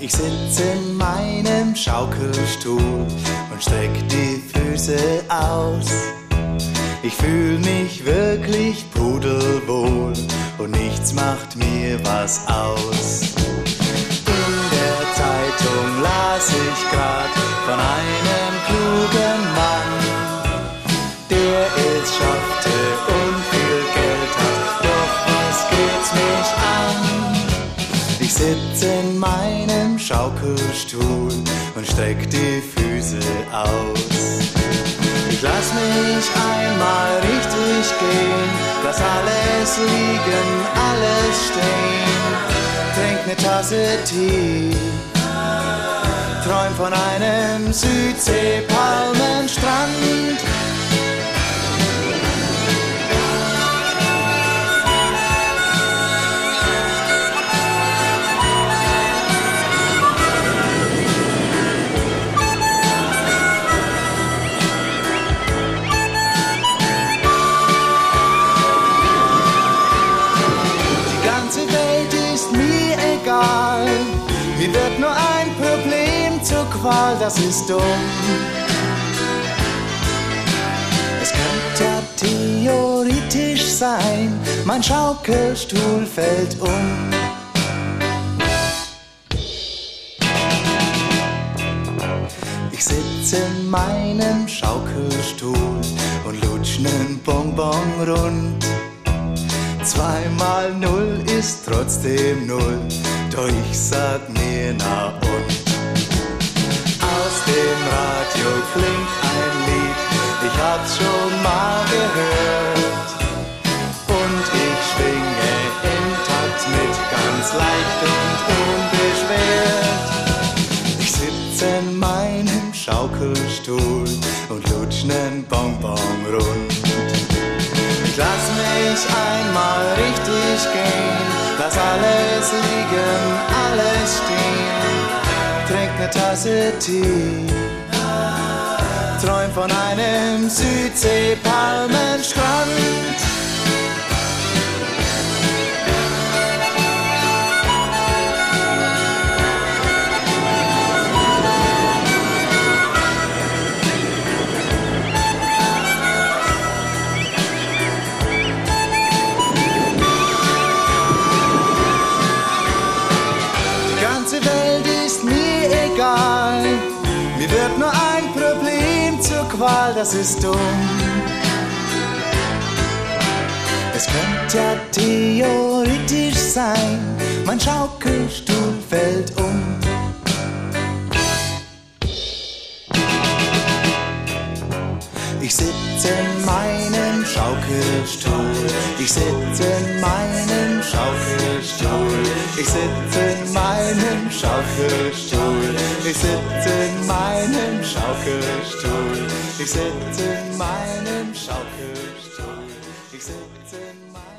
Ich sitze in meinem Schaukelstuhl und streck die Füße aus. Ich fühl mich wirklich pudelwohl und nichts macht mir was aus. In der Zeitung las ich grad von einem klugen Mann, der es schaffte und viel Geld hat, doch was geht's mich an? Ich sitze in meinem Schaukelstuhl und streck die Füße aus. Ich lass mich einmal richtig gehen, lass alles liegen, alles stehen. Trink ne Tasse Tee, träum von einem Südsee-Palmenstrand. Mir wird nur ein Problem zur Qual, das ist dumm. Es könnte ja theoretisch sein, mein Schaukelstuhl fällt um. Ich sitze in meinem Schaukelstuhl und lutsch nen Bonbon rund. 2 mal 0 ist trotzdem 0, doch ich sag mir na und. Aus dem Radio klingt ein Lied, ich hab's schon mal gehört. Und ich schwinge im Takt mit, ganz leicht und unbeschwert. Ich sitze in meinem Schaukelstuhl und lutsch nen Bonbon rund. Ich lass mich einmal richtig gehen, lass alles liegen, alles stehen. Trink ne Tasse Tee, träum von einem Südsee-Palmenstrand. Mir wird nur ein Problem zur Qual, das ist dumm. Es könnte ja theoretisch sein, mein Schaukelstuhl fällt um. Ich sitze in meinem Schaukelstuhl, ich sitze in meinem Schaukelstuhl, ich sitze in meinem Schaukelstuhl, ich sitze in meinem Schaukelstuhl, ich sitze in meinem Schaukelstuhl, ich sitze in meinem